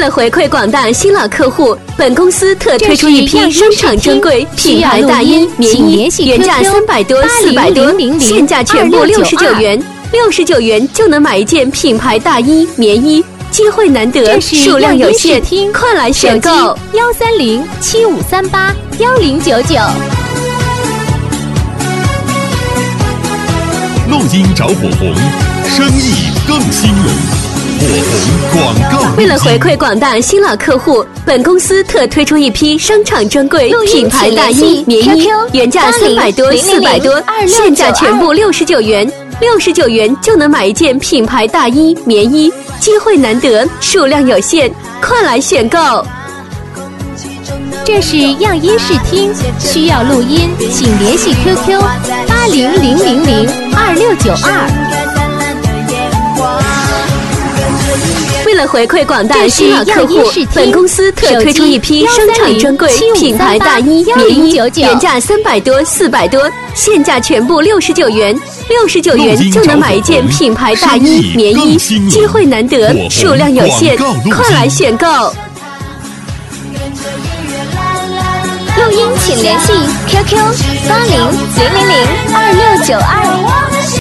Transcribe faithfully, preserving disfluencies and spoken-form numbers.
了回馈广大新老客户，本公司特推出一批商场专柜品牌大衣棉衣，原价三百多、四百多，现价全部六十九元，六十九元就能买一件品牌大衣棉衣，机会难得，数量有限，快来选购！ 幺三零七五三八幺零九九。 录音找火红，生意更兴隆。火红广告。 为了回馈广大新老客户，本公司特推出一批商场专柜品牌大衣棉衣，原价三百多、四百多，现价全部六十九元，六十九元就能买一件品牌大衣棉衣，机会难得，数量有限，快来选购！ 这是样音视听，需要录音，请联系 Q Q 八零零零零二六九二。 为了回馈广大新老客户，本公司特推出一批商场专柜品牌大衣棉衣，原价三百多、四百多，现价全部六十九元，六十九元就能买一件品牌大衣棉衣，机会难得，数量有限，快来选购！ 录音请联系 Q Q 八零零零零二六九二。